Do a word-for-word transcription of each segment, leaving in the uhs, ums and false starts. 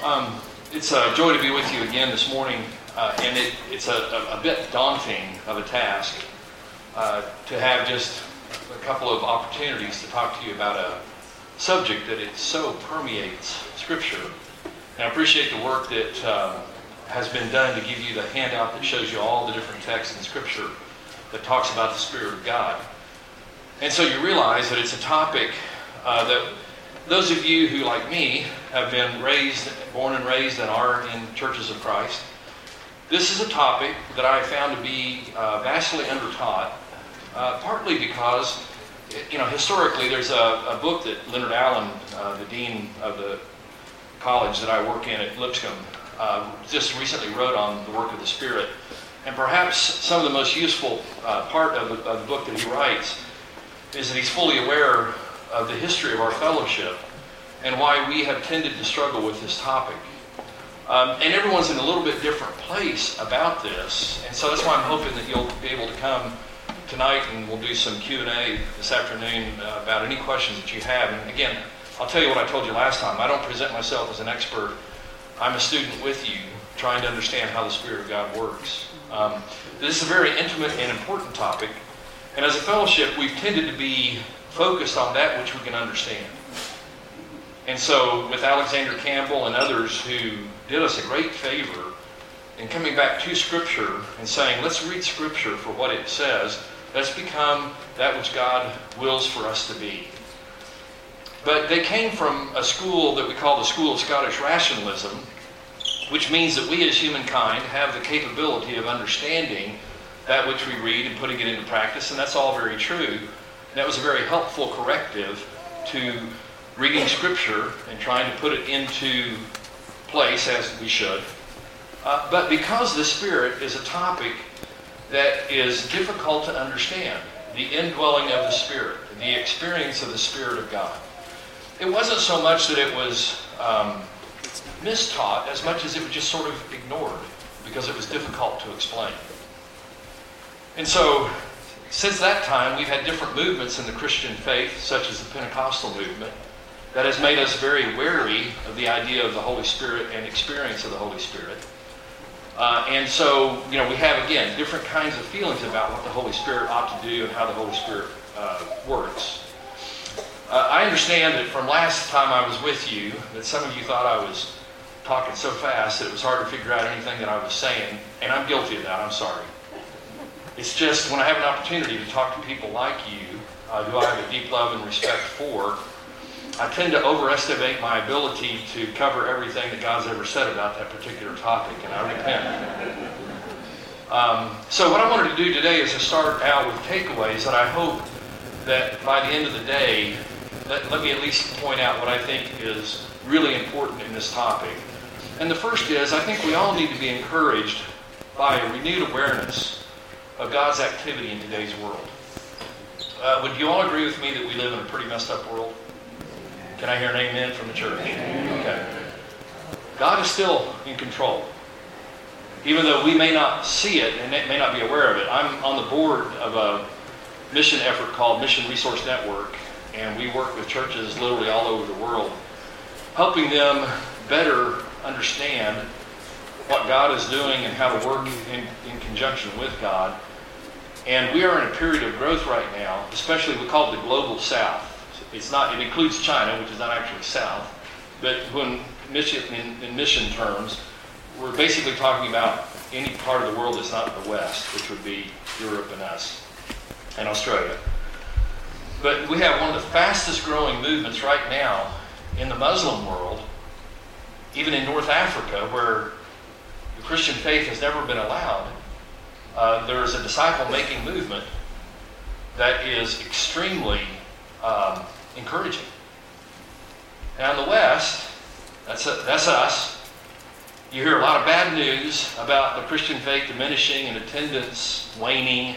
Um, it's a joy to be with you again this morning, uh, and it, it's a, a, a bit daunting of a task uh, to have just a couple of opportunities to talk to you about a subject that it so permeates Scripture. And I appreciate the work that um, has been done to give you the handout that shows you all the different texts in Scripture that talks about the Spirit of God. And so you realize that it's a topic uh, that those of you who, like me, have been raised, born and raised and are in churches of Christ, this is a topic that I found to be uh, vastly undertaught, uh, partly because, you know, historically there's a, a book that Leonard Allen, uh, the dean of the college that I work in at Lipscomb, uh, just recently wrote on the work of the Spirit. And perhaps some of the most useful uh, part of the, of the book that he writes is that he's fully aware of the history of our fellowship and why we have tended to struggle with this topic. Um, and everyone's in a little bit different place about this, and so that's why I'm hoping that you'll be able to come tonight and we'll do some Q and A this afternoon uh, about any questions that you have. And again, I'll tell you what I told you last time. I don't present myself as an expert. I'm a student with you trying to understand how the Spirit of God works. Um, this is a very intimate and important topic, and as a fellowship, we've tended to be focused on that which we can understand. And so with Alexander Campbell and others who did us a great favor in coming back to Scripture and saying, let's read Scripture for what it says, let's become that which God wills for us to be. But they came from a school that we call the School of Scottish Rationalism, which means that we as humankind have the capability of understanding that which we read and putting it into practice, and that's all very true. That was a very helpful corrective to reading Scripture and trying to put it into place as we should. Uh, but because the Spirit is a topic that is difficult to understand, the indwelling of the Spirit, the experience of the Spirit of God, it wasn't so much that it was um, mistaught as much as it was just sort of ignored because it was difficult to explain. And so, since that time, we've had different movements in the Christian faith, such as the Pentecostal movement, that has made us very wary of the idea of the Holy Spirit and experience of the Holy Spirit. Uh, and so, you know, we have, again, different kinds of feelings about what the Holy Spirit ought to do and how the Holy Spirit uh, works. Uh, I understand that from last time I was with you, that some of you thought I was talking so fast that it was hard to figure out anything that I was saying, and I'm guilty of that, I'm sorry. It's just when I have an opportunity to talk to people like you, uh, who I have a deep love and respect for, I tend to overestimate my ability to cover everything that God's ever said about that particular topic, and I repent. Um, so what I wanted to do today is to start out with takeaways that I hope that by the end of the day, let, let me at least point out what I think is really important in this topic. And the first is, I think we all need to be encouraged by a renewed awareness of God's activity in today's world. Uh, would you all agree with me that we live in a pretty messed up world? Can I hear an amen from the church? Okay. God is still in control. Even though we may not see it and may not be aware of it. I'm on the board of a mission effort called Mission Resource Network, and we work with churches literally all over the world, helping them better understand what God is doing and how to work in, in conjunction with God. And we are in a period of growth right now, especially we call it the Global South. It's not, it includes China, which is not actually South, but when mission, in, in mission terms, we're basically talking about any part of the world that's not the West, which would be Europe and us, and Australia. But we have one of the fastest growing movements right now in the Muslim world, even in North Africa, where the Christian faith has never been allowed. Uh, there is a disciple-making movement that is extremely um, encouraging. Now in the West, that's a, that's us. You hear a lot of bad news about the Christian faith diminishing and attendance waning.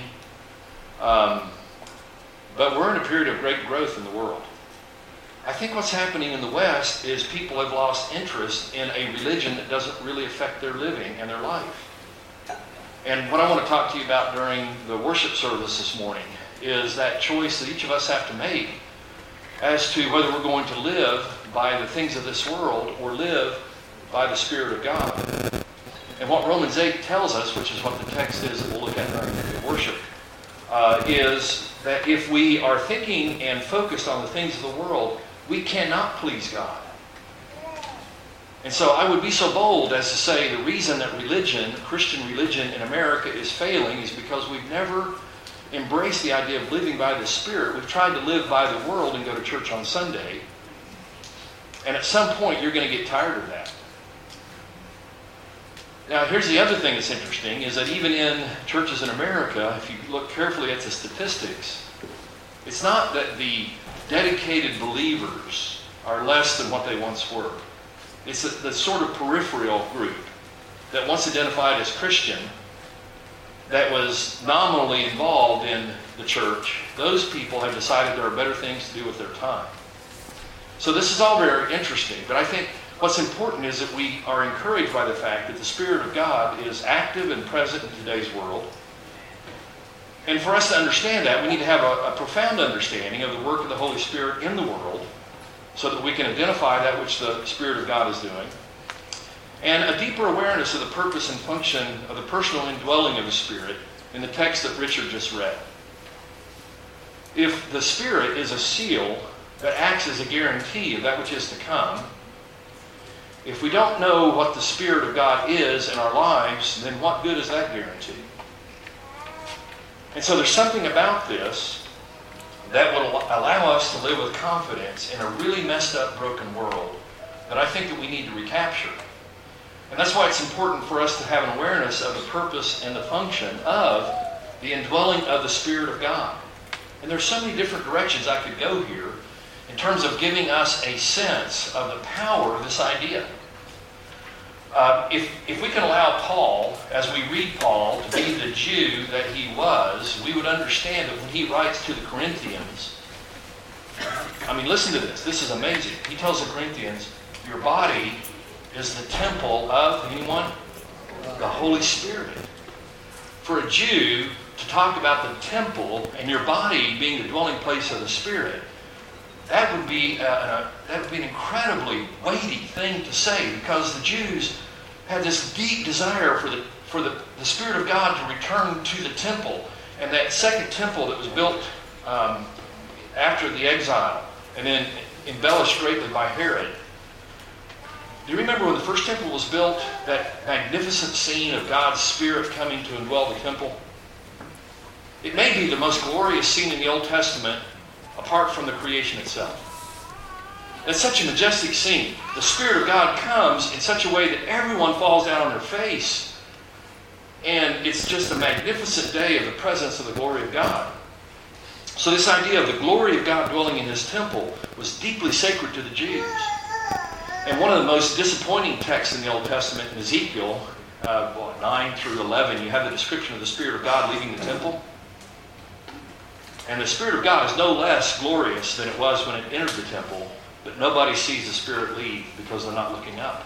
Um, but we're in a period of great growth in the world. I think what's happening in the West is people have lost interest in a religion that doesn't really affect their living and their life. And what I want to talk to you about during the worship service this morning is that choice that each of us have to make as to whether we're going to live by the things of this world or live by the Spirit of God. And what Romans eight tells us, which is what the text is that we'll look at during worship, uh, is that if we are thinking and focused on the things of the world, we cannot please God. And so I would be so bold as to say the reason that religion, Christian religion in America is failing is because we've never embraced the idea of living by the Spirit. We've tried to live by the world and go to church on Sunday. And at some point you're going to get tired of that. Now here's the other thing that's interesting, is that even in churches in America, if you look carefully at the statistics, it's not that the dedicated believers are less than what they once were. It's the, the sort of peripheral group that once identified as Christian, that was nominally involved in the church. Those people have decided there are better things to do with their time. So this is all very interesting, but I think what's important is that we are encouraged by the fact that the Spirit of God is active and present in today's world. And for us to understand that, we need to have a, a profound understanding of the work of the Holy Spirit in the world, so that we can identify that which the Spirit of God is doing, and a deeper awareness of the purpose and function of the personal indwelling of the Spirit in the text that Richard just read. If the Spirit is a seal that acts as a guarantee of that which is to come, if we don't know what the Spirit of God is in our lives, then what good is that guarantee? And so there's something about this that will allow us to live with confidence in a really messed up, broken world that I think that we need to recapture. And that's why it's important for us to have an awareness of the purpose and the function of the indwelling of the Spirit of God. And there's so many different directions I could go here in terms of giving us a sense of the power of this idea. Uh, if, if we can allow Paul, as we read Paul, to be the Jew that he was, we would understand that when he writes to the Corinthians, I mean, listen to this. This is amazing. He tells the Corinthians, your body is the temple of, anyone? The Holy Spirit. For a Jew to talk about the temple and your body being the dwelling place of the Spirit, that would be a, a, that would be an incredibly weighty thing to say, because the Jews had this deep desire for the for the, the Spirit of God to return to the temple, and that second temple that was built um, after the exile and then embellished greatly by Herod. Do you remember when the first temple was built, that magnificent scene of God's Spirit coming to indwell the temple? It may be the most glorious scene in the Old Testament apart from the creation itself. It's such a majestic scene. The Spirit of God comes in such a way that everyone falls down on their face. And it's just a magnificent day of the presence of the glory of God. So this idea of the glory of God dwelling in His temple was deeply sacred to the Jews. And one of the most disappointing texts in the Old Testament, in Ezekiel uh, well, nine through eleven, you have the description of the Spirit of God leaving the temple. And the Spirit of God is no less glorious than it was when it entered the temple, but nobody sees the Spirit leave because they're not looking up.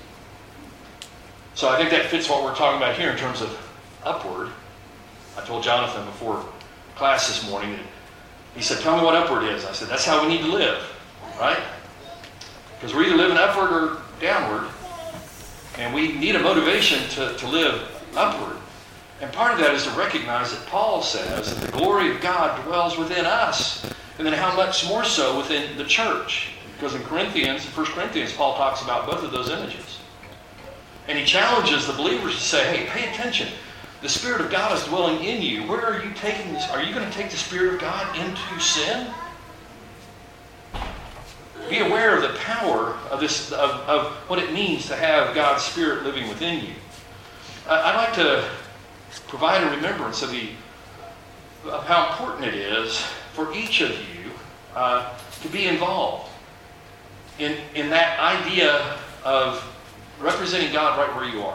So I think that fits what we're talking about here in terms of upward. I told Jonathan before class this morning, that he said, tell me what upward is. I said, that's how we need to live, right? Because we're either living upward or downward, and we need a motivation to, to live upward. And part of that is to recognize that Paul says that the glory of God dwells within us, and then how much more so within the church. Because in Corinthians, in First Corinthians, Paul talks about both of those images. And he challenges the believers to say, hey, pay attention. The Spirit of God is dwelling in you. Where are you taking this? Are you going to take the Spirit of God into sin? Be aware of the power of this, of, of what it means to have God's Spirit living within you. I'd like to provide a remembrance of the of how important it is for each of you uh, to be involved in in that idea of representing God right where you are.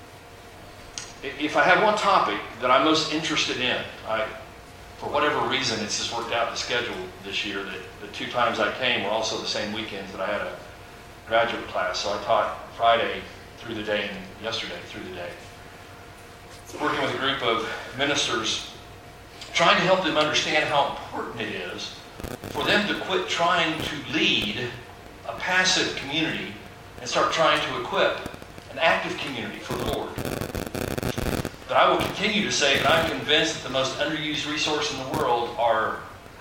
If I have one topic that I'm most interested in, I, for whatever reason, it's just worked out the schedule this year that the two times I came were also the same weekends that I had a graduate class. So I taught Friday through the day and yesterday through the day. Working with a group of ministers, trying to help them understand how important it is for them to quit trying to lead a passive community and start trying to equip an active community for the Lord. But I will continue to say that I'm convinced that the most underused resource in the world are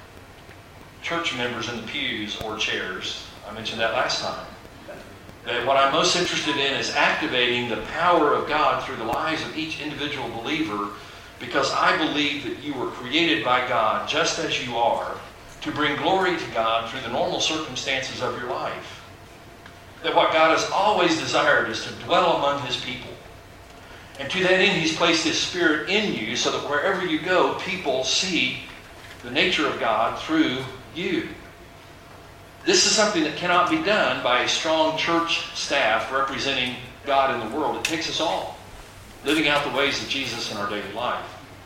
church members in the pews or chairs. I mentioned that last time. That what I'm most interested in is activating the power of God through the lives of each individual believer, because I believe that you were created by God just as you are to bring glory to God through the normal circumstances of your life. That what God has always desired is to dwell among His people. And to that end, He's placed His Spirit in you so that wherever you go, people see the nature of God through you. This is something that cannot be done by a strong church staff representing God in the world. It takes us all living out the ways of Jesus in our daily life.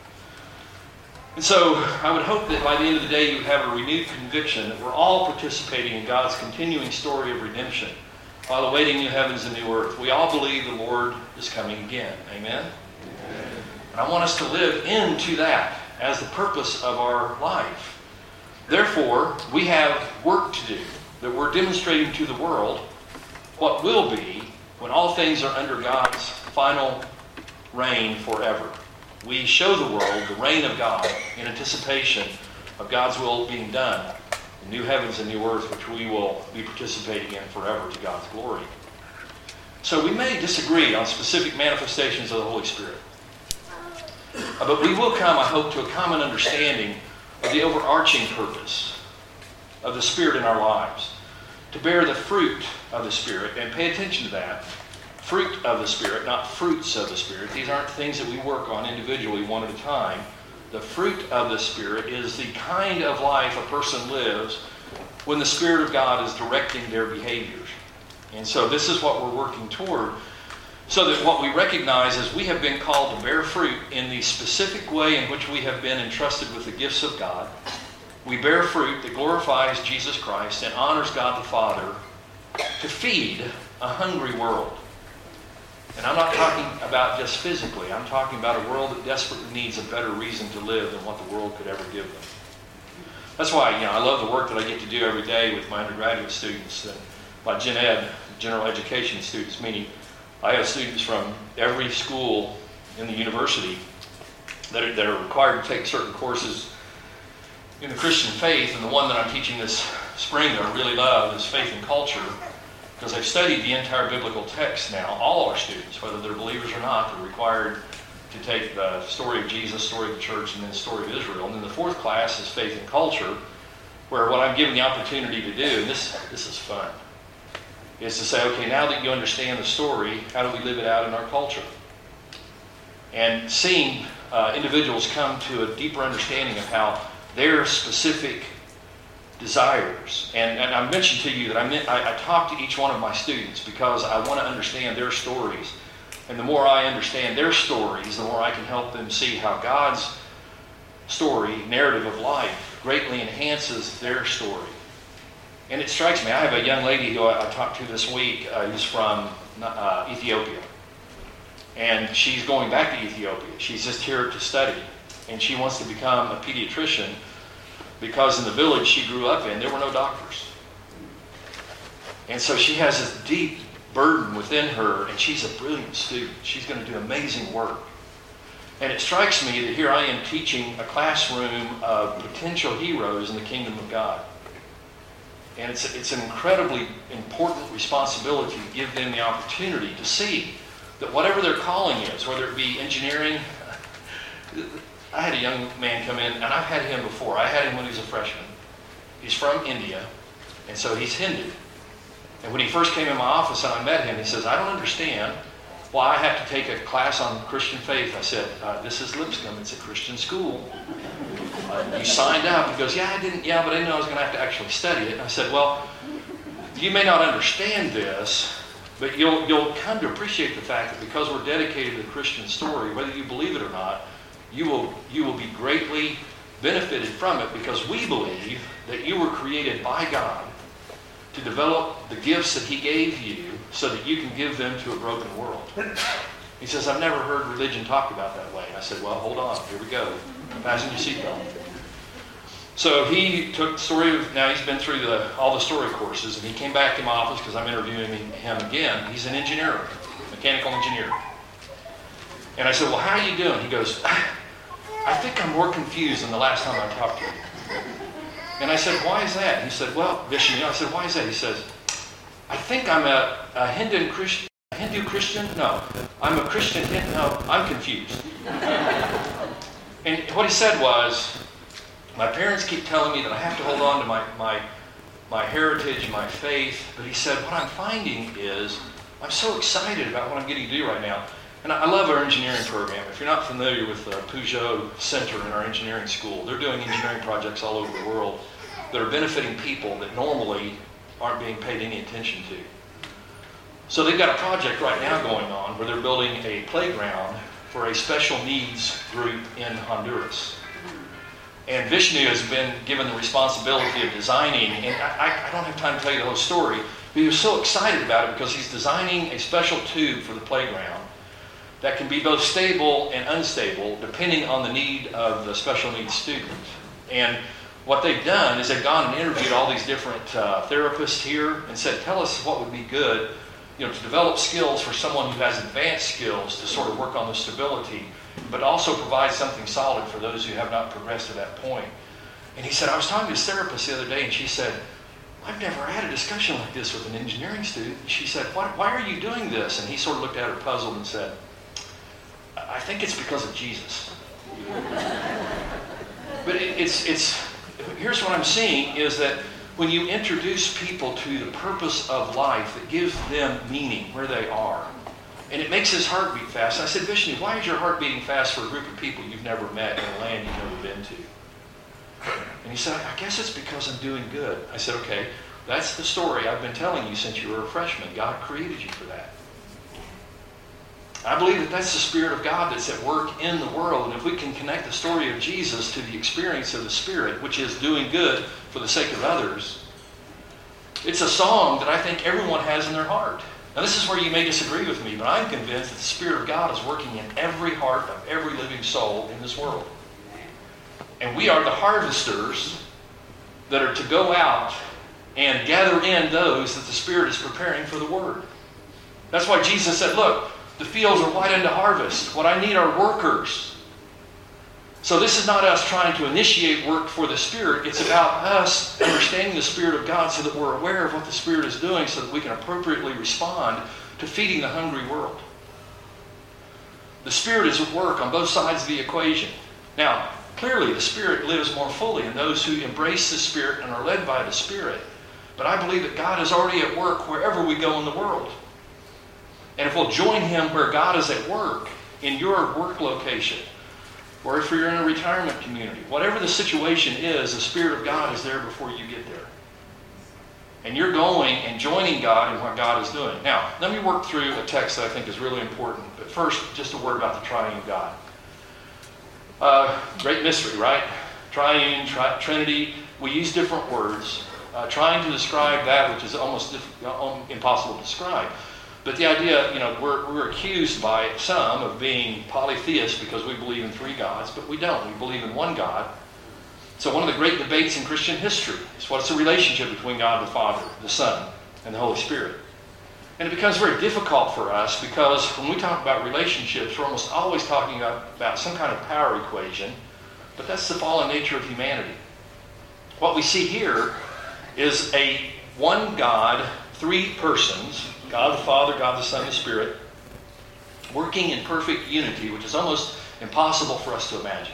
And so I would hope that by the end of the day you have a renewed conviction that we're all participating in God's continuing story of redemption while awaiting new heavens and new earth. We all believe the Lord is coming again. Amen? Amen. And I want us to live into that as the purpose of our life. Therefore, we have work to do, that we're demonstrating to the world what will be when all things are under God's final reign forever. We show the world the reign of God in anticipation of God's will being done, the new heavens and new earth, which we will be participating in forever to God's glory. So we may disagree on specific manifestations of the Holy Spirit. But we will come, I hope, to a common understanding of the overarching purpose of the Spirit in our lives, to bear the fruit of the Spirit. And pay attention to that. Fruit of the Spirit, not fruits of the Spirit. These aren't things that we work on individually one at a time. The fruit of the Spirit is the kind of life a person lives when the Spirit of God is directing their behaviors. And so this is what we're working toward, so that what we recognize is we have been called to bear fruit in the specific way in which we have been entrusted with the gifts of God. We bear fruit that glorifies Jesus Christ and honors God the Father to feed a hungry world. And I'm not talking about just physically. I'm talking about a world that desperately needs a better reason to live than what the world could ever give them. That's why, you know, I love the work that I get to do every day with my undergraduate students, and my Gen Ed, general education students, meaning I have students from every school in the university that are, that are required to take certain courses in the Christian faith, and the one that I'm teaching this spring that I really love is Faith and Culture, because I've studied the entire biblical text now. All our students, whether they're believers or not, they're required to take the story of Jesus, story of the church, and then the story of Israel. And then the fourth class is Faith and Culture, where what I'm given the opportunity to do, and this, this is fun, is to say, okay, now that you understand the story, how do we live it out in our culture? And seeing uh, individuals come to a deeper understanding of how their specific desires, and, and I mentioned to you that I, meant, I, I talk to each one of my students because I want to understand their stories. And the more I understand their stories, the more I can help them see how God's story, narrative of life, greatly enhances their story. And it strikes me, I have a young lady who I, I talked to this week uh, who's from uh, Ethiopia. And she's going back to Ethiopia. She's just here to study. And she wants to become a pediatrician because in the village she grew up in, there were no doctors. And so she has this deep burden within her, and she's a brilliant student. She's going to do amazing work. And it strikes me that here I am teaching a classroom of potential heroes in the kingdom of God. And it's, it's an incredibly important responsibility to give them the opportunity to see that whatever their calling is, whether it be engineering. I had a young man come in, and I've had him before. I had him when he was a freshman. He's from India, and so he's Hindu. And when he first came in my office and I met him, he says, I don't understand why I have to take a class on Christian faith. I said, uh, this is Lipscomb. It's a Christian school. Uh, you signed up. He goes, yeah, I didn't. Yeah, but I didn't know I was going to have to actually study it. And I said, well, you may not understand this, but you'll you'll come to appreciate the fact that because we're dedicated to the Christian story, whether you believe it or not, you will you will be greatly benefited from it, because we believe that you were created by God to develop the gifts that He gave you so that you can give them to a broken world. He says, I've never heard religion talked about that way. I said, well, hold on. Here we go. Fasten your seatbelt. So he took the story of, now he's been through the, all the story courses, and he came back to my office because I'm interviewing him again. He's an engineer, mechanical engineer. And I said, well, how are you doing? He goes, I think I'm more confused than the last time I talked to you. And I said, why is that? He said, well, Vishnu, I said, why is that? He says, I think I'm a, a Hindu Christian. A Hindu Christian? No. I'm a Christian Hindu. No, I'm confused. And what he said was, my parents keep telling me that I have to hold on to my, my, my heritage, my faith. But he said, what I'm finding is, I'm so excited about what I'm getting to do right now. And I love our engineering program. If you're not familiar with the Peugeot Center in our engineering school, they're doing engineering projects all over the world that are benefiting people that normally aren't being paid any attention to. So they've got a project right now going on where they're building a playground for a special needs group in Honduras. And Vishnu has been given the responsibility of designing, and I, I don't have time to tell you the whole story, but he was so excited about it because he's designing a special tube for the playground that can be both stable and unstable depending on the need of the special needs student. And what they've done is they've gone and interviewed all these different uh, therapists here and said, tell us what would be good, you know, to develop skills for someone who has advanced skills to sort of work on the stability, but also provide something solid for those who have not progressed to that point. And he said, I was talking to this therapist the other day, and she said, I've never had a discussion like this with an engineering student. And she said, why, why are you doing this? And he sort of looked at her puzzled and said, I think it's because of Jesus. But it, it's, it's, here's what I'm seeing is that when you introduce people to the purpose of life, it gives them meaning where they are. And it makes his heart beat fast. And I said, Vishnu, why is your heart beating fast for a group of people you've never met in a land you've never been to? And he said, I guess it's because I'm doing good. I said, okay, that's the story I've been telling you since you were a freshman. God created you for that. I believe that that's the Spirit of God that's at work in the world. And if we can connect the story of Jesus to the experience of the Spirit, which is doing good for the sake of others, it's a song that I think everyone has in their heart. Now, this is where you may disagree with me, but I'm convinced that the Spirit of God is working in every heart of every living soul in this world. And we are the harvesters that are to go out and gather in those that the Spirit is preparing for the Word. That's why Jesus said, look, the fields are white unto harvest. What I need are workers. So this is not us trying to initiate work for the Spirit. It's about us understanding the Spirit of God so that we're aware of what the Spirit is doing so that we can appropriately respond to feeding the hungry world. The Spirit is at work on both sides of the equation. Now, clearly the Spirit lives more fully in those who embrace the Spirit and are led by the Spirit. But I believe that God is already at work wherever we go in the world. And if we'll join Him where God is at work, in your work location, or if you're in a retirement community, whatever the situation is, the Spirit of God is there before you get there. And you're going and joining God in what God is doing. Now, let me work through a text that I think is really important. But first, just a word about the triune God. Uh, great mystery, right? Triune, tri- Trinity. We use different words, uh, trying to describe that which is almost diff- uh, impossible to describe. But the idea, you know, we're, we're accused by some of being polytheists because we believe in three gods, but we don't. We believe in one God. So one of the great debates in Christian history is what's the relationship between God the Father, the Son, and the Holy Spirit. And it becomes very difficult for us because when we talk about relationships, we're almost always talking about, about some kind of power equation, but that's the fallen nature of humanity. What we see here is a one God, three persons, God the Father, God the Son, and the Spirit, working in perfect unity, which is almost impossible for us to imagine.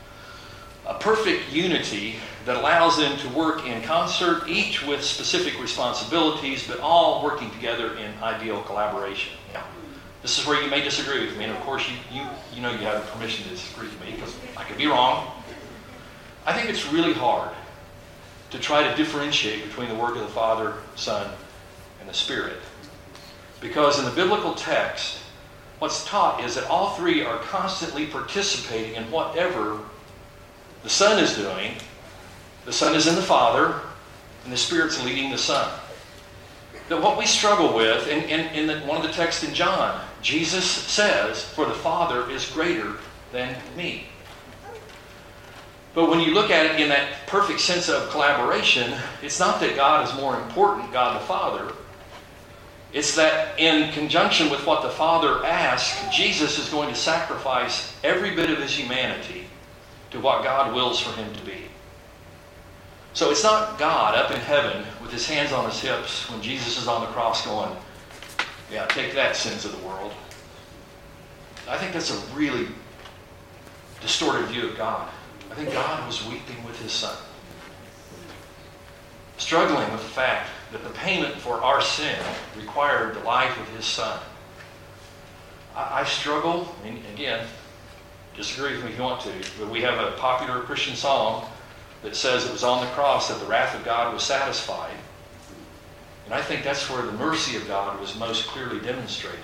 A perfect unity that allows them to work in concert, each with specific responsibilities, but all working together in ideal collaboration. Now, this is where you may disagree with me, and of course you, you, you know you have permission to disagree with me, because I could be wrong. I think it's really hard to try to differentiate between the work of the Father, Son, and the Spirit. Because in the biblical text, what's taught is that all three are constantly participating in whatever the Son is doing. The Son is in the Father, and the Spirit's leading the Son. That what we struggle with, in, in, in the, one of the texts in John, Jesus says, for the Father is greater than me. But when you look at it in that perfect sense of collaboration, it's not that God is more important, God the Father. It's that in conjunction with what the Father asked, Jesus is going to sacrifice every bit of his humanity to what God wills for him to be. So it's not God up in heaven with his hands on his hips when Jesus is on the cross going, yeah, take that, sins of the world. I think that's a really distorted view of God. I think God was weeping with his Son, struggling with the fact that the payment for our sin required the life of his Son. I, I struggle, and again, disagree with me if you want to, but we have a popular Christian song that says it was on the cross that the wrath of God was satisfied. And I think that's where the mercy of God was most clearly demonstrated.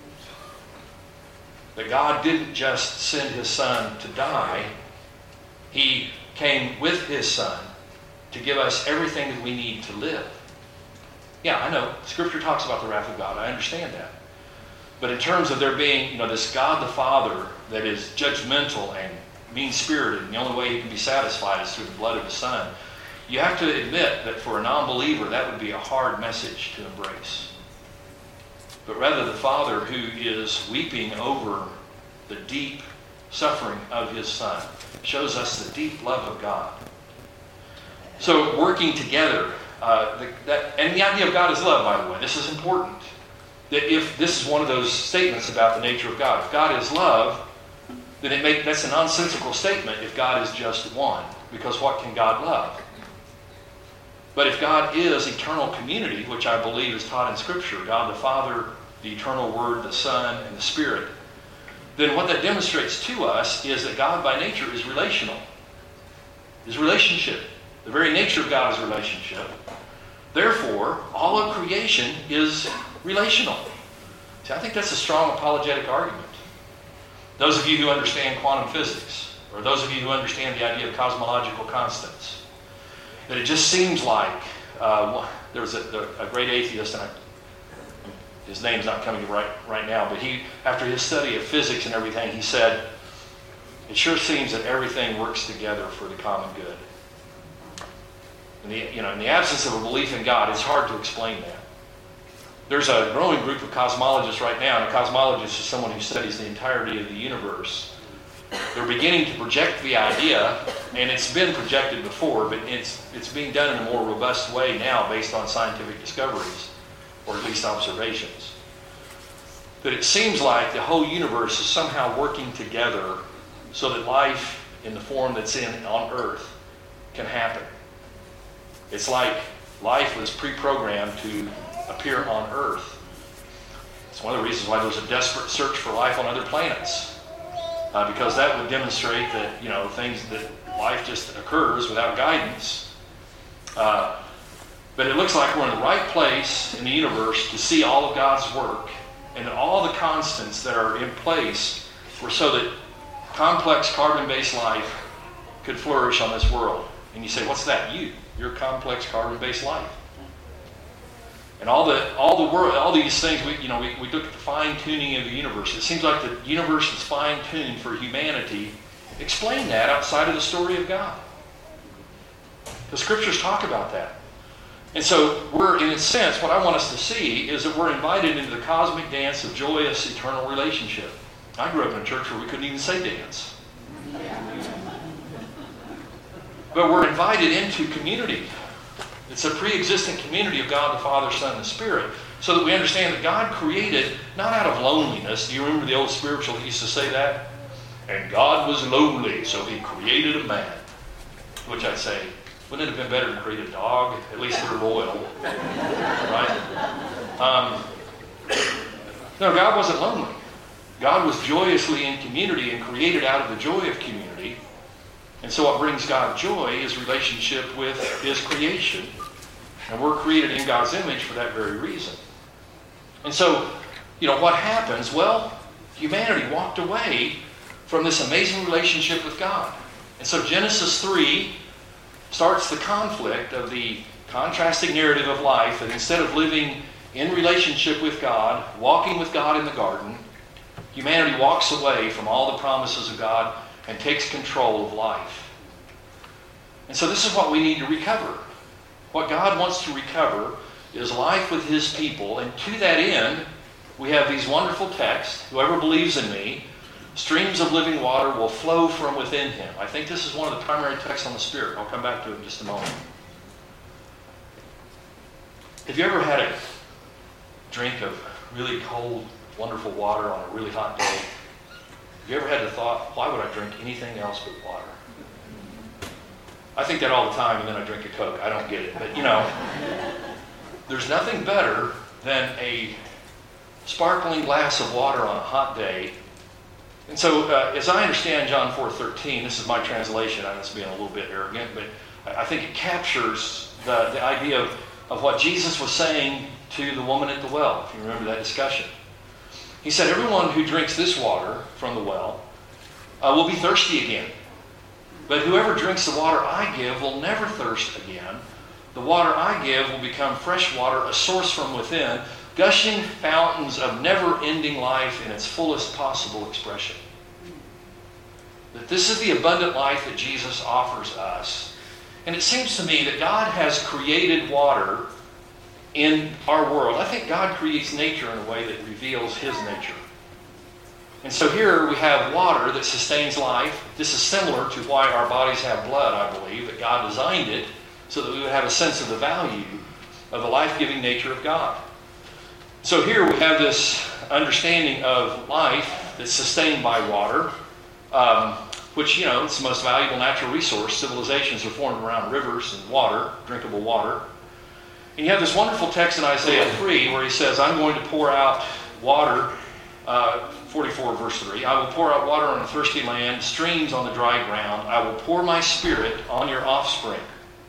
That God didn't just send his Son to die. He came with his Son to give us everything that we need to live. Yeah, I know. Scripture talks about the wrath of God. I understand that. But in terms of there being, you know, this God the Father that is judgmental and mean-spirited, and the only way he can be satisfied is through the blood of his Son, you have to admit that for a non-believer, that would be a hard message to embrace. But rather, the Father who is weeping over the deep suffering of his Son shows us the deep love of God. So, working together, uh, the, that, and the idea of God is love, by the way. This is important. That if this is one of those statements about the nature of God, if God is love, then it make, that's a nonsensical statement if God is just one. Because what can God love? But if God is eternal community, which I believe is taught in Scripture, God the Father, the eternal Word, the Son, and the Spirit, then what that demonstrates to us is that God by nature is relational. Is relationship. The very nature of God is relationship. Therefore, all of creation is relational. See, I think that's a strong apologetic argument. Those of you who understand quantum physics, or those of you who understand the idea of cosmological constants, that it just seems like uh, there was a, a great atheist, and I, his name's not coming right right now, but he, after his study of physics and everything, he said, it sure seems that everything works together for the common good. In the, you know, in the absence of a belief in God, it's hard to explain that. There's a growing group of cosmologists right now, and a cosmologist is someone who studies the entirety of the universe. They're beginning to project the idea, and it's been projected before, but it's it's being done in a more robust way now based on scientific discoveries, or at least observations. That it seems like the whole universe is somehow working together so that life in the form that's in on Earth can happen. It's like life was pre-programmed to appear on Earth. It's one of the reasons why there's a desperate search for life on other planets. Uh, because that would demonstrate that, you know, things that life just occurs without guidance. Uh, but it looks like we're in the right place in the universe to see all of God's work, and that all the constants that are in place were so that complex carbon-based life could flourish on this world. And you say, what's that? You. You're complex carbon-based life. And all the all the world, all these things, we you know, we, we look at the fine-tuning of the universe. It seems like the universe is fine-tuned for humanity. Explain that outside of the story of God. The Scriptures talk about that. And so we're, in a sense, what I want us to see is that we're invited into the cosmic dance of joyous, eternal relationship. I grew up in a church where we couldn't even say dance. But we're invited into community. It's a pre-existent community of God, the Father, Son, and the Spirit, so that we understand that God created not out of loneliness. Do you remember the old spiritual that used to say that? And God was lonely, so he created a man. Which I'd say, wouldn't it have been better to create a dog? At least they're loyal. Right? Um, no, God wasn't lonely. God was joyously in community and created out of the joy of community. And so what brings God joy is relationship with his creation. And we're created in God's image for that very reason. And so, you know, what happens? Well, humanity walked away from this amazing relationship with God. And so Genesis three starts the conflict of the contrasting narrative of life, that instead of living in relationship with God, walking with God in the garden, humanity walks away from all the promises of God and takes control of life. And so this is what we need to recover. What God wants to recover is life with his people. And to that end, we have these wonderful texts. Whoever believes in me, streams of living water will flow from within him. I think this is one of the primary texts on the Spirit. I'll come back to it in just a moment. Have you ever had a drink of really cold, wonderful water on a really hot day? Have you ever had the thought, why would I drink anything else but water? I think that all the time, and then I drink a Coke. I don't get it. But, you know, there's nothing better than a sparkling glass of water on a hot day. And so, uh, as I understand John four thirteen, this is my translation. I'm just being a little bit arrogant, but I think it captures the, the idea of, of what Jesus was saying to the woman at the well, if you remember that discussion. He said, everyone who drinks this water from the well uh, will be thirsty again. But whoever drinks the water I give will never thirst again. The water I give will become fresh water, a source from within, gushing fountains of never-ending life in its fullest possible expression. That this is the abundant life that Jesus offers us. And it seems to me that God has created water in our world. I think God creates nature in a way that reveals his nature. And so here we have water that sustains life. This is similar to why our bodies have blood, I believe, that God designed it so that we would have a sense of the value of the life-giving nature of God. So here we have this understanding of life that's sustained by water, um, which, you know, it's the most valuable natural resource. Civilizations are formed around rivers and water, drinkable water. And you have this wonderful text in Isaiah three where he says, I'm going to pour out water, uh, forty-four verse three, I will pour out water on a thirsty land, streams on the dry ground. I will pour my spirit on your offspring.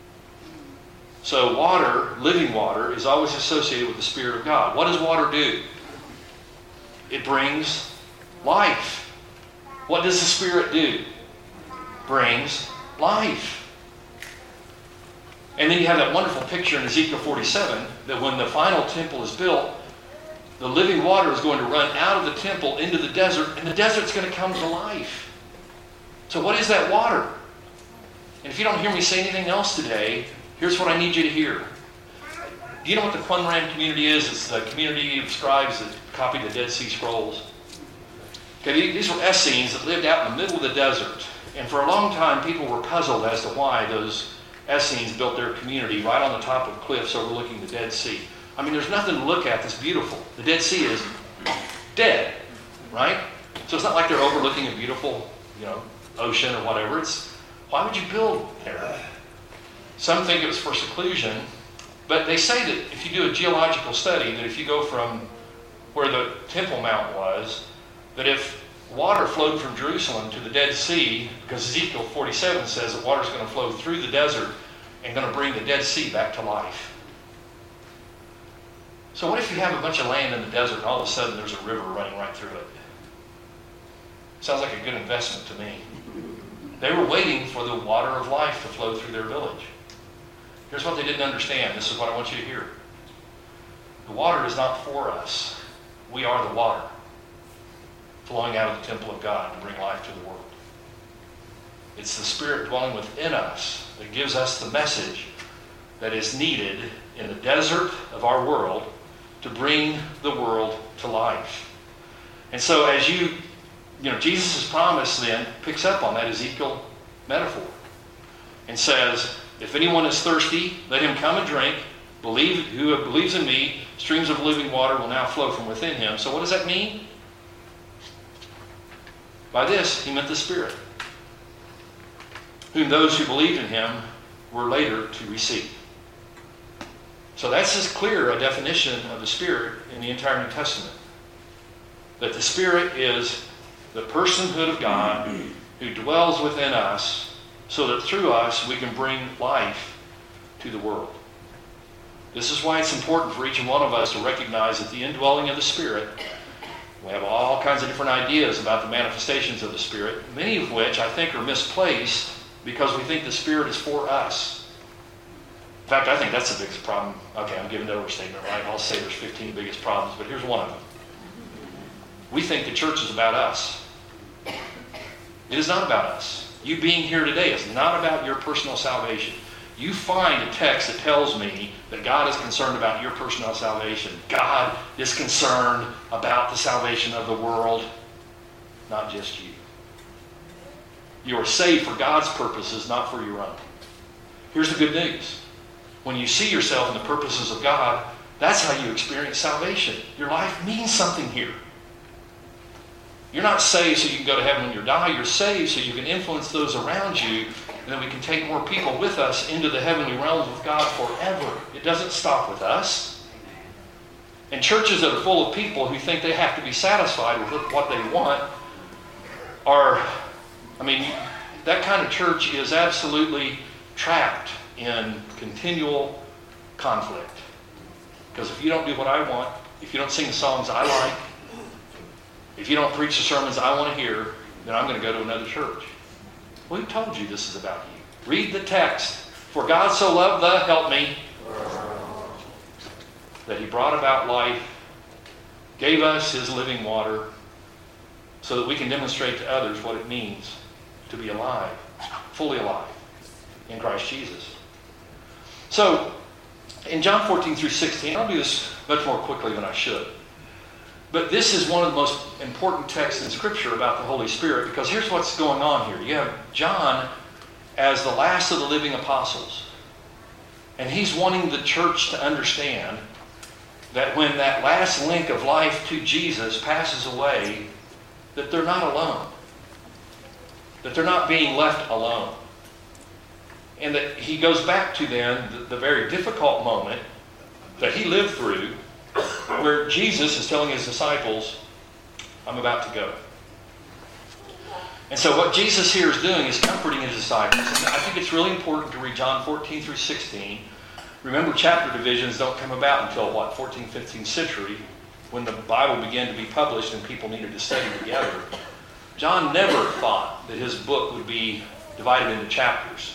So water, living water, is always associated with the Spirit of God. What does water do? It brings life. What does the Spirit do? Brings life. And then you have that wonderful picture in Ezekiel forty-seven that when the final temple is built, the living water is going to run out of the temple into the desert, and the desert's going to come to life. So what is that water? And if you don't hear me say anything else today, here's what I need you to hear. Do you know what the Qumran community is? It's the community of scribes that copied the Dead Sea Scrolls. Okay, these were Essenes that lived out in the middle of the desert. And for a long time, people were puzzled as to why those Essenes built their community right on the top of cliffs overlooking the Dead Sea. I mean, there's nothing to look at that's beautiful. The Dead Sea is dead, right? So it's not like they're overlooking a beautiful, you know, ocean or whatever. It's, why would you build there? Some think it was for seclusion, but they say that if you do a geological study, that if you go from where the Temple Mount was, that if water flowed from Jerusalem to the Dead Sea, because Ezekiel forty-seven says that water is going to flow through the desert and going to bring the Dead Sea back to life. So what if you have a bunch of land in the desert and all of a sudden there's a river running right through it? Sounds like a good investment to me. They were waiting for the water of life to flow through their village. Here's what they didn't understand. This is what I want you to hear. The water is not for us. We are the water flowing out of the temple of God to bring life to the world. It's the Spirit dwelling within us that gives us the message that is needed in the desert of our world to bring the world to life. And so as you, you know, Jesus' promise then picks up on that Ezekiel metaphor and says, if anyone is thirsty, let him come and drink. Believe, who believes in me, streams of living water will now flow from within him. So what does that mean? By this, he meant the Spirit, whom those who believed in him were later to receive. So that's as clear a definition of the Spirit in the entire New Testament. That the Spirit is the personhood of God who dwells within us so that through us we can bring life to the world. This is why it's important for each and one of us to recognize that the indwelling of the Spirit, we have all kinds of different ideas about the manifestations of the Spirit, many of which I think are misplaced because we think the Spirit is for us. In fact, I think that's the biggest problem. Okay, I'm giving an overstatement, right? I'll say there's fifteen biggest problems, but here's one of them. We think the church is about us. It is not about us. You being here today is not about your personal salvation. You find a text that tells me that God is concerned about your personal salvation. God is concerned about the salvation of the world, not just you. You are saved for God's purposes, not for your own. Here's the good news. When you see yourself in the purposes of God, that's how you experience salvation. Your life means something here. You're not saved so you can go to heaven when you die. You're saved so you can influence those around you, and then we can take more people with us into the heavenly realms with God forever. It doesn't stop with us. And churches that are full of people who think they have to be satisfied with what they want are, I mean, that kind of church is absolutely trapped in continual conflict. Because if you don't do what I want, if you don't sing the songs I like, if you don't preach the sermons I want to hear, then I'm going to go to another church. Well, who told you this is about you? Read the text. For God so loved the, help me, that he brought about life, gave us his living water, so that we can demonstrate to others what it means to be alive, fully alive, in Christ Jesus. So, in John fourteen through sixteen, I'll do this much more quickly than I should. But this is one of the most important texts in Scripture about the Holy Spirit, because here's what's going on here. You have John as the last of the living apostles. And he's wanting the church to understand that when that last link of life to Jesus passes away, that they're not alone. That they're not being left alone. And that he goes back to then the, the very difficult moment that he lived through, where Jesus is telling his disciples, I'm about to go. And so what Jesus here is doing is comforting his disciples. And I think it's really important to read John fourteen through sixteen. Remember, chapter divisions don't come about until, what, fourteenth, fifteenth century, when the Bible began to be published and people needed to study together. John never thought that his book would be divided into chapters.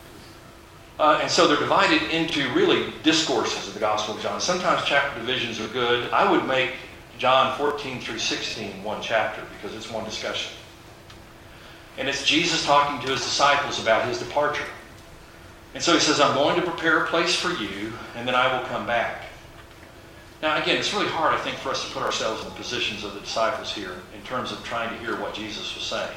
Uh, and so they're divided into really discourses of the Gospel of John. Sometimes chapter divisions are good. I would make John fourteen through sixteen one chapter because it's one discussion. And it's Jesus talking to his disciples about his departure. And so he says, I'm going to prepare a place for you, and then I will come back. Now, again, it's really hard, I think, for us to put ourselves in the positions of the disciples here in terms of trying to hear what Jesus was saying.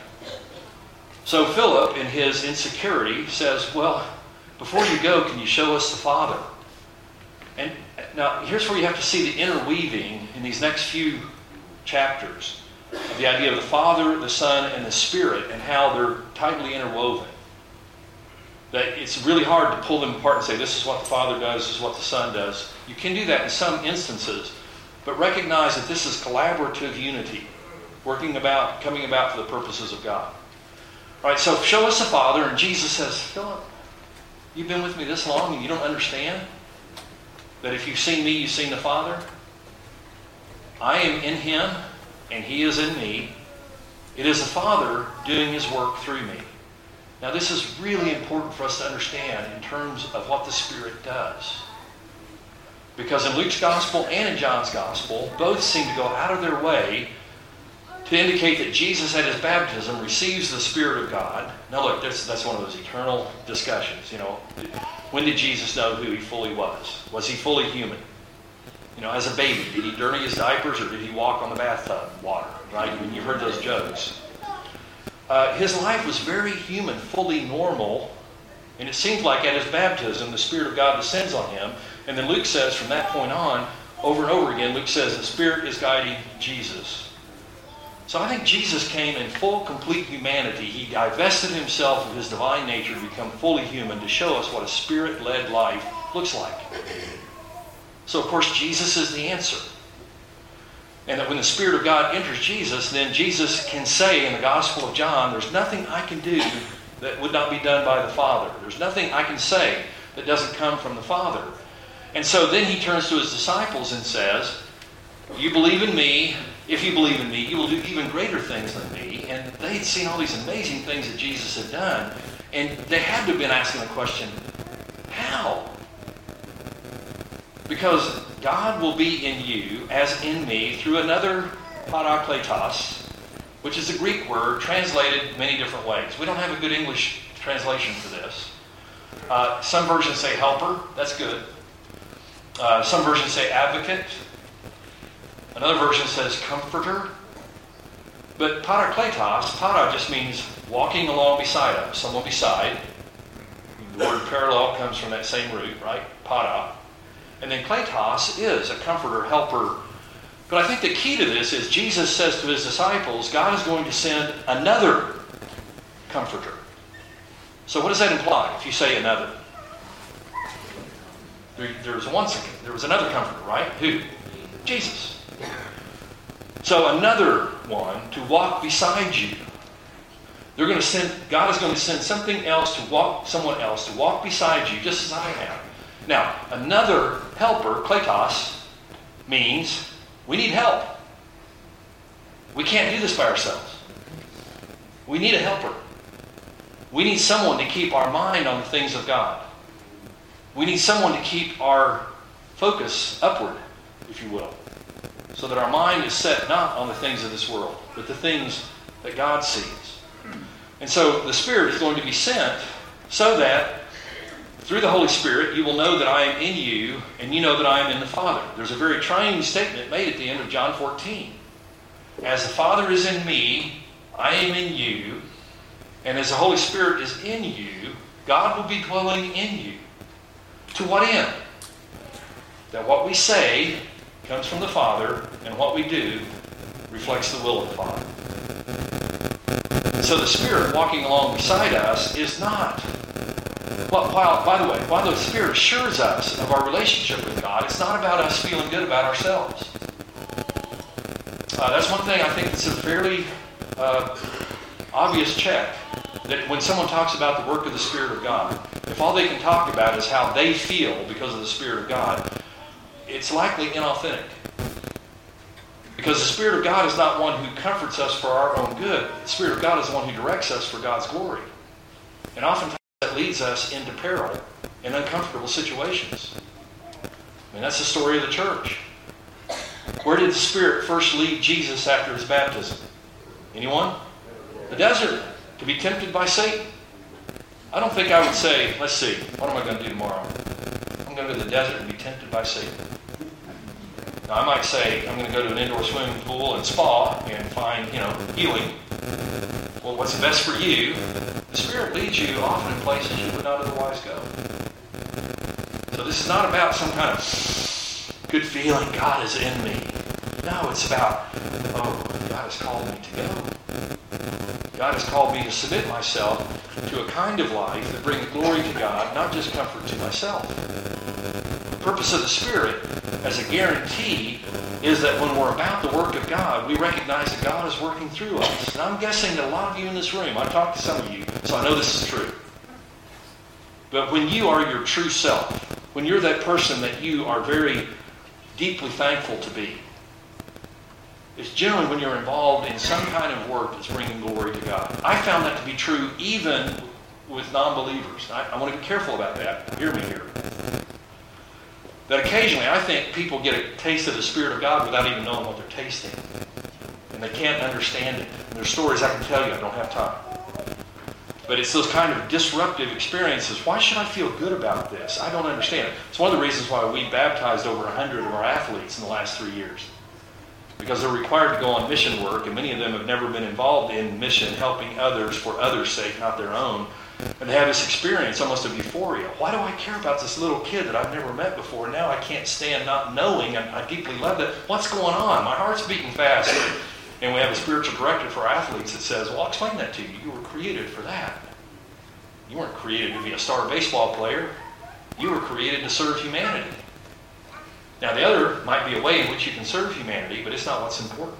So Philip, in his insecurity, says, well, before you go, can you show us the Father? And now, here's where you have to see the interweaving in these next few chapters of the idea of the Father, the Son, and the Spirit, and how they're tightly interwoven. That it's really hard to pull them apart and say, this is what the Father does, this is what the Son does. You can do that in some instances, but recognize that this is collaborative unity, working about, coming about for the purposes of God. All right, so show us the Father, and Jesus says, Philip, you've been with me this long and you don't understand that if you've seen me, you've seen the Father? I am in him and he is in me. It is the Father doing his work through me. Now this is really important for us to understand in terms of what the Spirit does. Because in Luke's Gospel and in John's Gospel, both seem to go out of their way to indicate that Jesus at his baptism receives the Spirit of God. Now look, that's, that's one of those eternal discussions. You know, when did Jesus know who he fully was? Was he fully human? You know, as a baby, did he dirty his diapers or did he walk on the bathtub water? Right? I mean, you've heard those jokes. Uh, his life was very human, fully normal. And it seems like at his baptism, the Spirit of God descends on him. And then Luke says from that point on, over and over again, Luke says the Spirit is guiding Jesus. So I think Jesus came in full, complete humanity. He divested himself of his divine nature to become fully human to show us what a Spirit-led life looks like. So, of course, Jesus is the answer. And that when the Spirit of God enters Jesus, then Jesus can say in the Gospel of John, there's nothing I can do that would not be done by the Father. There's nothing I can say that doesn't come from the Father. And so then he turns to his disciples and says, you believe in me. If you believe in me, you will do even greater things than me. And they had seen all these amazing things that Jesus had done. And they had to have been asking the question, how? Because God will be in you, as in me, through another parakletos, which is a Greek word translated many different ways. We don't have a good English translation for this. Uh, some versions say helper. That's good. Uh, some versions say advocate. Another version says comforter. But parakletos, para just means walking along beside us, someone beside. The word parallel comes from that same root, right? Para. And then kletos is a comforter, helper. But I think the key to this is Jesus says to his disciples, God is going to send another comforter. So what does that imply if you say another? There, there's one second. There was another comforter, right? Who? Jesus. So another one to walk beside you. They're going to send. God is going to send something else to walk, someone else to walk beside you, just as I have. Now, another helper, kletos, means we need help. We can't do this by ourselves. We need a helper. We need someone to keep our mind on the things of God. We need someone to keep our focus upward, if you will, so that our mind is set not on the things of this world, but the things that God sees. And so the Spirit is going to be sent so that through the Holy Spirit you will know that I am in you and you know that I am in the Father. There's a very trying statement made at the end of John fourteen. As the Father is in me, I am in you, and as the Holy Spirit is in you, God will be dwelling in you. To what end? That what we say comes from the Father, and what we do reflects the will of the Father. So the Spirit walking along beside us is not, well, while, by the way, while the Spirit assures us of our relationship with God, it's not about us feeling good about ourselves. Uh, that's one thing I think that's a fairly uh, obvious check, that when someone talks about the work of the Spirit of God, if all they can talk about is how they feel because of the Spirit of God, it's likely inauthentic. Because the Spirit of God is not one who comforts us for our own good. The Spirit of God is the one who directs us for God's glory. And oftentimes that leads us into peril and uncomfortable situations. I mean, that's the story of the church. Where did the Spirit first lead Jesus after his baptism? Anyone? The desert. To be tempted by Satan. I don't think I would say, let's see, what am I going to do tomorrow? I'm going to go to the desert and be tempted by Satan. Now, I might say, I'm going to go to an indoor swimming pool and spa and find, you know, healing. Well, what's best for you? The Spirit leads you often in places you would not otherwise go. So this is not about some kind of good feeling, God is in me. No, it's about, oh, God has called me to go. God has called me to submit myself to a kind of life that brings glory to God, not just comfort to myself. The purpose of the Spirit as a guarantee is that when we're about the work of God, we recognize that God is working through us. And I'm guessing that a lot of you in this room, I've talked to some of you, so I know this is true. But when you are your true self, when you're that person that you are very deeply thankful to be, it's generally when you're involved in some kind of work that's bringing glory to God. I found that to be true even with non-believers. I, I want to be careful about that. Hear me here. That occasionally I think people get a taste of the Spirit of God without even knowing what they're tasting. And they can't understand it. And there's stories I can tell you, I don't have time. But it's those kind of disruptive experiences. Why should I feel good about this? I don't understand it. It's one of the reasons why we baptized over one hundred of our athletes in the last three years. Because they're required to go on mission work, and many of them have never been involved in mission, helping others for others' sake, not their own. And they have this experience almost of euphoria. Why do I care about this little kid that I've never met before? Now I can't stand not knowing. I, I deeply love that. What's going on? My heart's beating fast. And we have a spiritual director for athletes that says, well, I'll explain that to you. You were created for that. You weren't created to be a star baseball player. You were created to serve humanity. Now, the other might be a way in which you can serve humanity, but it's not what's important.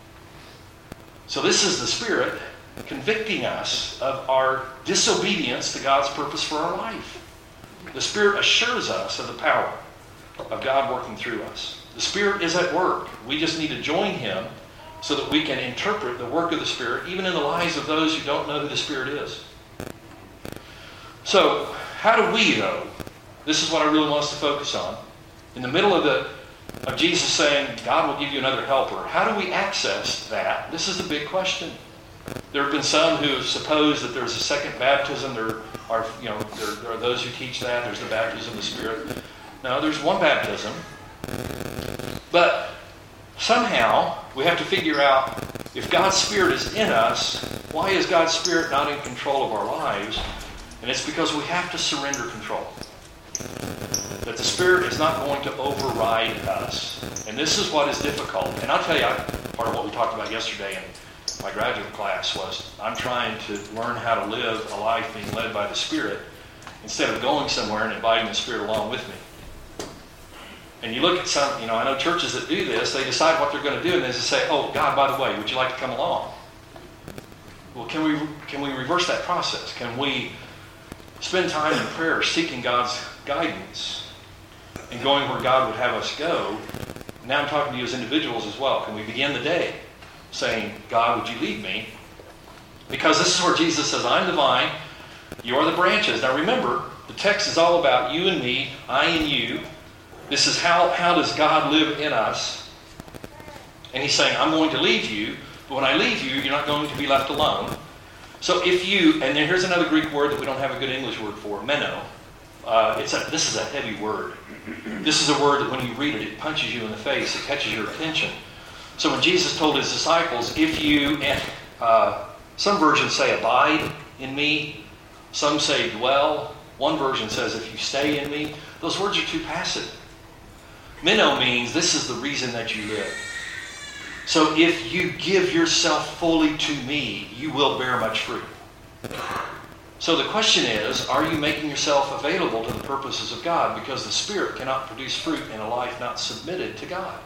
So this is the Spirit convicting us of our disobedience to God's purpose for our life. The Spirit assures us of the power of God working through us. The Spirit is at work. We just need to join Him so that we can interpret the work of the Spirit, even in the lives of those who don't know who the Spirit is. So, how do we, though? This is what I really want us to focus on. In the middle of the of Jesus saying, God will give you another helper. How do we access that? This is the big question. There have been some who suppose that there's a second baptism. There are, you know, there, there are those who teach that. There's the baptism of the Spirit. No, there's one baptism. But somehow we have to figure out, if God's Spirit is in us, why is God's Spirit not in control of our lives? And it's because we have to surrender control. That the Spirit is not going to override us. And this is what is difficult. And I'll tell you, I, part of what we talked about yesterday in my graduate class was I'm trying to learn how to live a life being led by the Spirit instead of going somewhere and inviting the Spirit along with me. And you look at some, you know, I know churches that do this, they decide what they're going to do and they just say, oh, God, by the way, would you like to come along? Well, can we can we reverse that process? Can we spend time in prayer seeking God's guidance and going where God would have us go? Now I'm talking to you as individuals as well. Can we begin the day saying, God, would you lead me? Because this is where Jesus says, I'm the vine, you are the branches. Now remember, the text is all about you and me, I and you. This is how, how does God live in us? And he's saying, I'm going to lead you, but when I leave you, you're not going to be left alone. So if you, and then here's another Greek word that we don't have a good English word for, meno. Uh, it's a, this is a heavy word. This is a word that when you read it, it punches you in the face. It catches your attention. So when Jesus told his disciples, if you, and uh, some versions say abide in me, some say dwell. One version says if you stay in me. Those words are too passive. Meno means this is the reason that you live. So if you give yourself fully to me, you will bear much fruit. So the question is, are you making yourself available to the purposes of God? Because the Spirit cannot produce fruit in a life not submitted to God.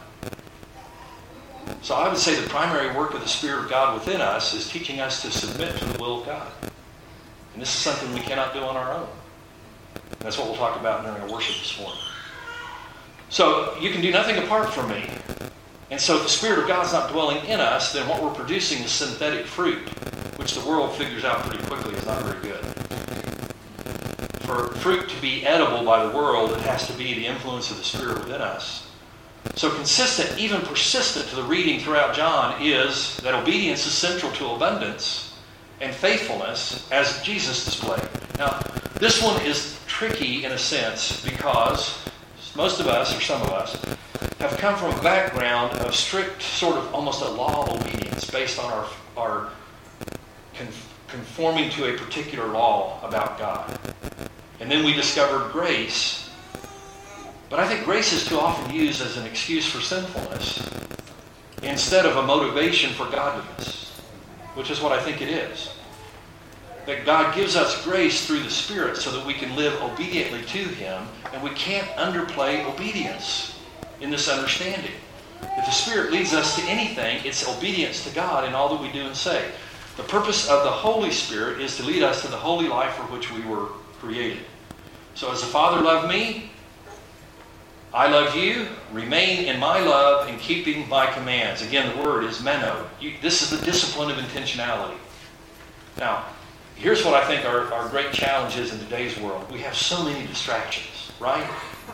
So I would say the primary work of the Spirit of God within us is teaching us to submit to the will of God. And this is something we cannot do on our own. And that's what we'll talk about during our worship this morning. So you can do nothing apart from me. And so if the Spirit of God's not dwelling in us, then what we're producing is synthetic fruit, which the world figures out pretty quickly is not very good. For fruit to be edible by the world, it has to be the influence of the Spirit within us. So consistent, even persistent to the reading throughout John is that obedience is central to abundance and faithfulness as Jesus displayed. Now, this one is tricky in a sense because most of us, or some of us, have come from a background of strict, sort of almost a law obedience based on our, our conforming to a particular law about God. And then we discovered grace. But I think grace is too often used as an excuse for sinfulness instead of a motivation for godliness, which is what I think it is. That God gives us grace through the Spirit so that we can live obediently to Him, and we can't underplay obedience in this understanding. If the Spirit leads us to anything, it's obedience to God in all that we do and say. The purpose of the Holy Spirit is to lead us to the holy life for which we were created. So as the Father loved me, I love you. Remain in my love and keeping my commands. Again, the word is meno. You, this is the discipline of intentionality. Now, here's what I think our, our great challenge is in today's world. We have so many distractions, right?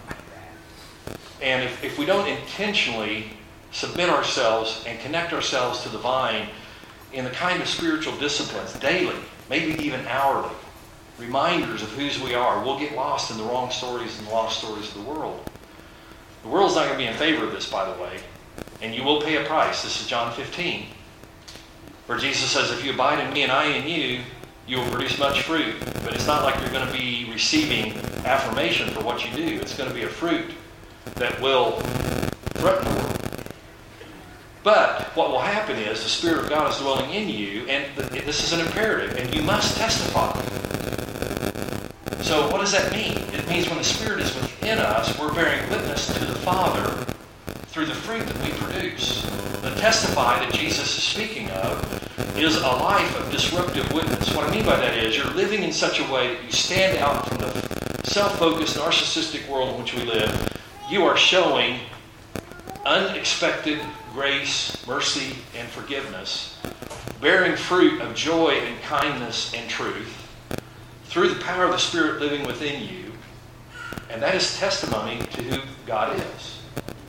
And if, if we don't intentionally submit ourselves and connect ourselves to the vine in the kind of spiritual disciplines daily, maybe even hourly, reminders of whose we are, we'll get lost in the wrong stories and the lost stories of the world. The world's not going to be in favor of this, by the way, and you will pay a price. This is John fifteen, where Jesus says, if you abide in me and I in you, you will produce much fruit. But it's not like you're going to be receiving affirmation for what you do. It's going to be a fruit that will threaten the world. But what will happen is the Spirit of God is dwelling in you, and this is an imperative, and you must testify. So what does that mean? It means when the Spirit is within us, we're bearing witness to the Father through the fruit that we produce. The testify that Jesus is speaking of is a life of disruptive witness. What I mean by that is you're living in such a way that you stand out from the self-focused, narcissistic world in which we live. You are showing unexpected grace, mercy, and forgiveness, bearing fruit of joy and kindness and truth, through the power of the Spirit living within you, and that is testimony to who God is.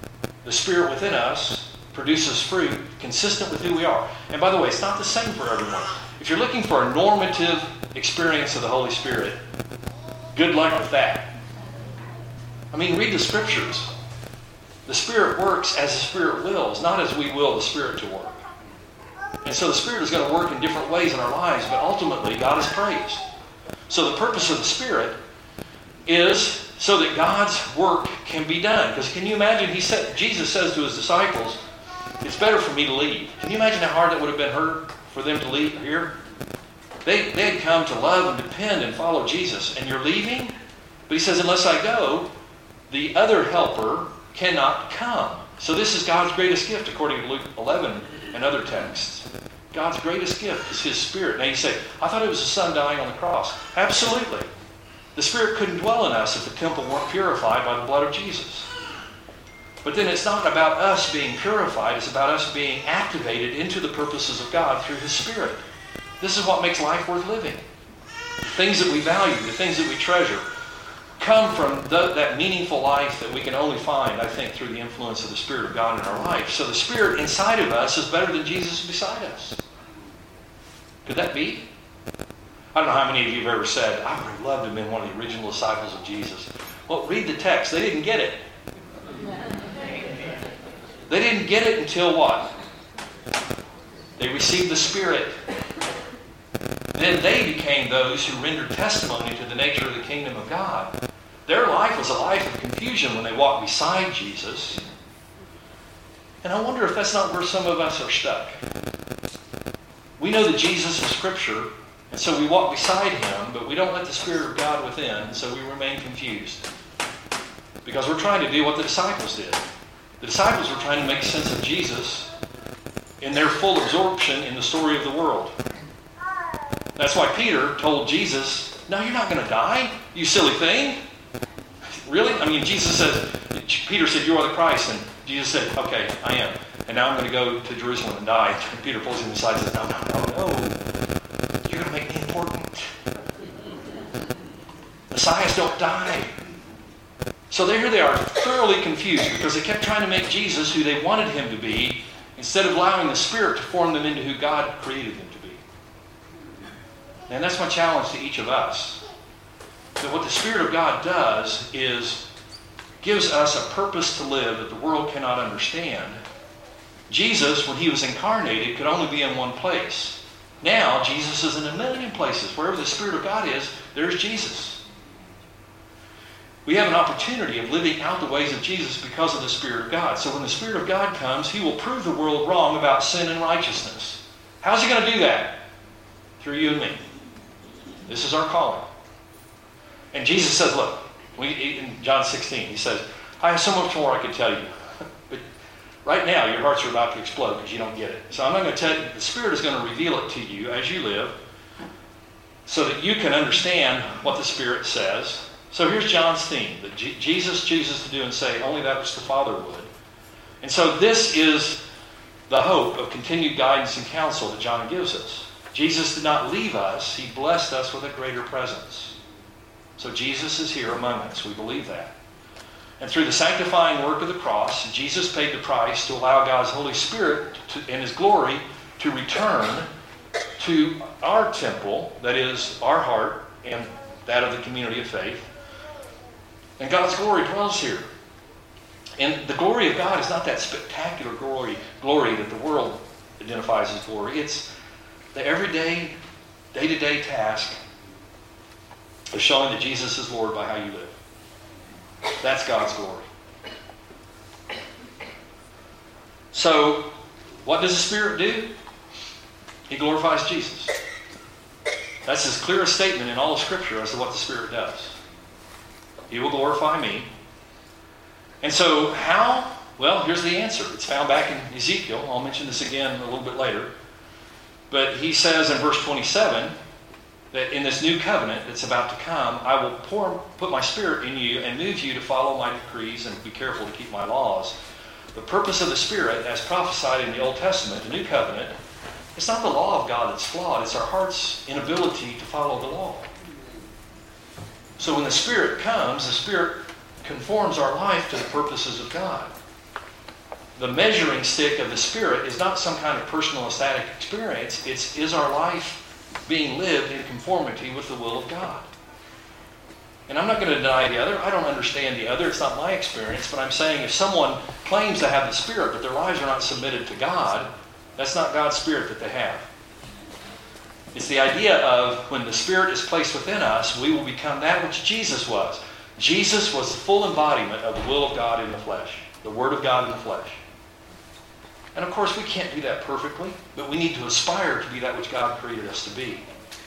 the Spirit within us produces fruit consistent with who we are. And by the way, it's not the same for everyone. If you're looking for a normative experience of the Holy Spirit, good luck with that. I mean, read the Scriptures. The Spirit works as the Spirit wills, not as we will the Spirit to work. And so the Spirit is going to work in different ways in our lives, but ultimately God is praised. So the purpose of the Spirit is so that God's work can be done. Because can you imagine, he said, Jesus says to his disciples, it's better for me to leave. Can you imagine how hard that would have been hurt for them to leave here? They, they had come to love and depend and follow Jesus. And you're leaving? But he says, unless I go, the other helper cannot come. So this is God's greatest gift, according to Luke eleven and other texts. God's greatest gift is his Spirit. Now you say, I thought it was the Son dying on the cross. Absolutely. The Spirit couldn't dwell in us if the temple weren't purified by the blood of Jesus. But then it's not about us being purified. It's about us being activated into the purposes of God through his Spirit. This is what makes life worth living. The things that we value, the things that we treasure, come from the, that meaningful life that we can only find, I think, through the influence of the Spirit of God in our life. So the Spirit inside of us is better than Jesus beside us. Could that be? I don't know how many of you have ever said, I would have loved to have been one of the original disciples of Jesus. Well, read the text. They didn't get it. They didn't get it until what? They received the Spirit. Then they became those who rendered testimony to the nature of the kingdom of God. Their life was a life of confusion when they walked beside Jesus. And I wonder if that's not where some of us are stuck. We know that Jesus is Scripture, and so we walk beside him, but we don't let the Spirit of God within, so we remain confused. Because we're trying to do what the disciples did. The disciples were trying to make sense of Jesus in their full absorption in the story of the world. That's why Peter told Jesus, no, you're not going to die, you silly thing. Really? I mean, Jesus says, Peter said, you are the Christ. And Jesus said, okay, I am. And now I'm going to go to Jerusalem and die. And Peter pulls him aside and says, no, no, no, no. You're going to make me important. Messiahs don't die. So here they are, thoroughly confused because they kept trying to make Jesus who they wanted him to be instead of allowing the Spirit to form them into who God created them to be. And that's my challenge to each of us. That what the Spirit of God does is gives us a purpose to live that the world cannot understand. Jesus, when he was incarnated, could only be in one place. Now, Jesus is in a million places. Wherever the Spirit of God is, there's Jesus. We have an opportunity of living out the ways of Jesus because of the Spirit of God. So when the Spirit of God comes, he will prove the world wrong about sin and righteousness. How's he going to do that? Through you and me. This is our calling. And Jesus says, look, we, in John sixteen, he says, I have so much more I could tell you. But right now, your hearts are about to explode because you don't get it. So I'm not going to tell you. The Spirit is going to reveal it to you as you live so that you can understand what the Spirit says. So here's John's theme, that G- Jesus chooses to do and say only that which the Father would. And so this is the hope of continued guidance and counsel that John gives us. Jesus did not leave us. He blessed us with a greater presence. So Jesus is here among us. We believe that. And through the sanctifying work of the cross, Jesus paid the price to allow God's Holy Spirit to, in his glory to return to our temple, that is our heart and that of the community of faith. And God's glory dwells here. And the glory of God is not that spectacular glory, glory that the world identifies as glory. It's the everyday, day-to-day task of showing that Jesus is Lord by how you live. That's God's glory. So, what does the Spirit do? He glorifies Jesus. That's his clearest statement in all of Scripture as to what the Spirit does. He will glorify me. And so, how? Well, here's the answer. It's found back in Ezekiel. I'll mention this again a little bit later. But he says in verse twenty-seven that in this new covenant that's about to come, I will pour, put my Spirit in you and move you to follow my decrees and be careful to keep my laws. The purpose of the Spirit, as prophesied in the Old Testament, the new covenant, it's not the law of God that's flawed. It's our heart's inability to follow the law. So when the Spirit comes, the Spirit conforms our life to the purposes of God. the measuring stick of the Spirit is not some kind of personal ecstatic experience. It's, is our life being lived in conformity with the will of God? And I'm not going to deny the other. I don't understand the other. It's not my experience. But I'm saying if someone claims to have the Spirit, but their lives are not submitted to God, that's not God's Spirit that they have. It's the idea of when the Spirit is placed within us, we will become that which Jesus was. Jesus was the full embodiment of the will of God in the flesh, the Word of God in the flesh. And of course, we can't do that perfectly, but we need to aspire to be that which God created us to be.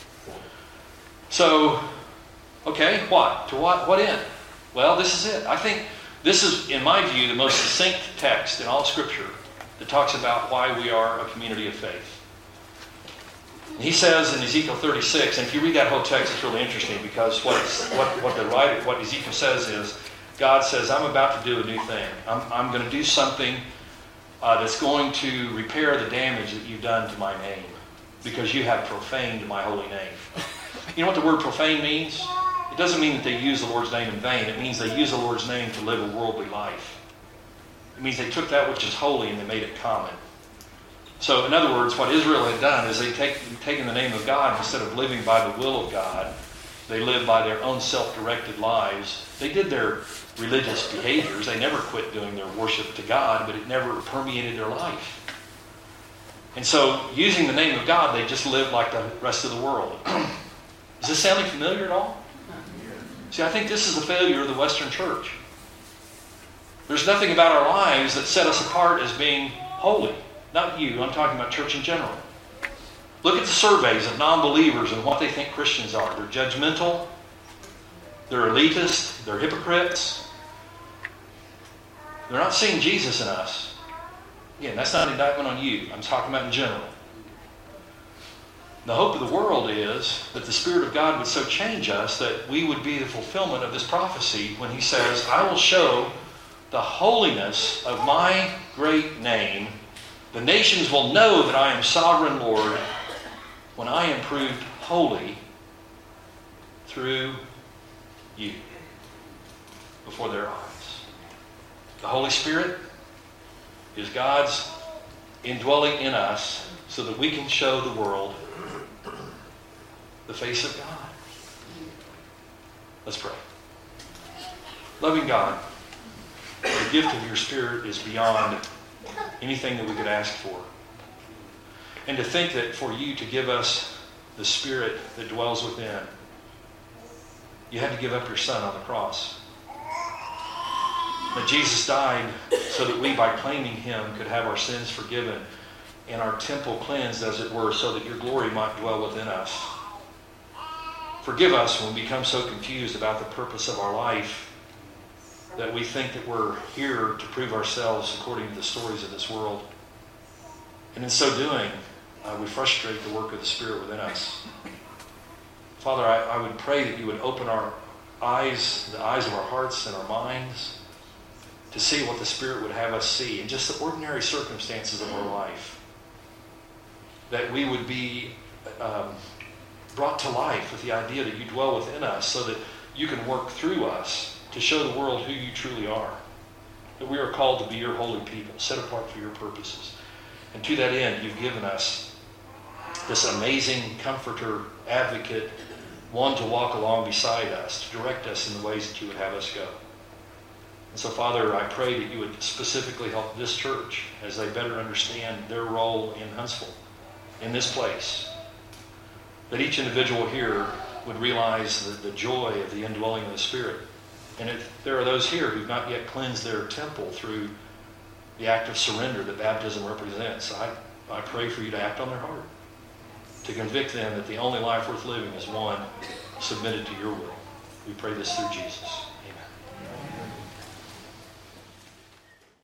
So, okay, what? To what, what end? Well, this is it. I think this is, in my view, the most succinct text in all Scripture that talks about why we are a community of faith. He says in Ezekiel thirty-six, and if you read that whole text, it's really interesting because what, what, what the writer, what Ezekiel says is, God says, I'm about to do a new thing. I'm, I'm going to do something uh, that's going to repair the damage that you've done to my name because you have profaned my holy name. You know what the word profane means? It doesn't mean that they use the Lord's name in vain. It means they use the Lord's name to live a worldly life. It means they took that which is holy and they made it common. So, in other words, what Israel had done is they'd take, taken the name of God, instead of living by the will of God, they lived by their own self-directed lives. They did their religious behaviors. They never quit doing their worship to God, but it never permeated their life. And so, using the name of God, they just lived like the rest of the world. Is this sounding familiar at all? See, I think this is the failure of the Western church. There's nothing about our lives that set us apart as being holy. Not you, I'm talking about church in general. Look at the surveys of non-believers and what they think Christians are. They're judgmental, they're elitist, they're hypocrites. They're not seeing Jesus in us. Again, that's not an indictment on you. I'm talking about in general. The hope of the world is that the Spirit of God would so change us that we would be the fulfillment of this prophecy when He says, I will show the holiness of my great name. The nations will know that I am sovereign Lord when I am proved holy through you before their eyes. The Holy Spirit is God's indwelling in us so that we can show the world the face of God. Let's pray. Loving God, the gift of your Spirit is beyond anything that we could ask for. And to think that for you to give us the Spirit that dwells within, you had to give up your Son on the cross. That Jesus died so that we, by claiming Him, could have our sins forgiven and our temple cleansed, as it were, so that your glory might dwell within us. Forgive us when we become so confused about the purpose of our life that we think that we're here to prove ourselves according to the stories of this world. And in so doing, uh, we frustrate the work of the Spirit within us. Father, I, I would pray that you would open our eyes, the eyes of our hearts and our minds, to see what the Spirit would have us see in just the ordinary circumstances of our life. That we would be um, brought to life with the idea that you dwell within us so that you can work through us to show the world who you truly are. That we are called to be your holy people, set apart for your purposes. And to that end, you've given us this amazing comforter, advocate, one to walk along beside us, to direct us in the ways that you would have us go. And so, Father, I pray that you would specifically help this church as they better understand their role in Huntsville, in this place. That each individual here would realize the, the joy of the indwelling of the Spirit. And if there are those here who've not yet cleansed their temple through the act of surrender that baptism represents, I, I pray for you to act on their heart, to convict them that the only life worth living is one submitted to your will. We pray this through Jesus.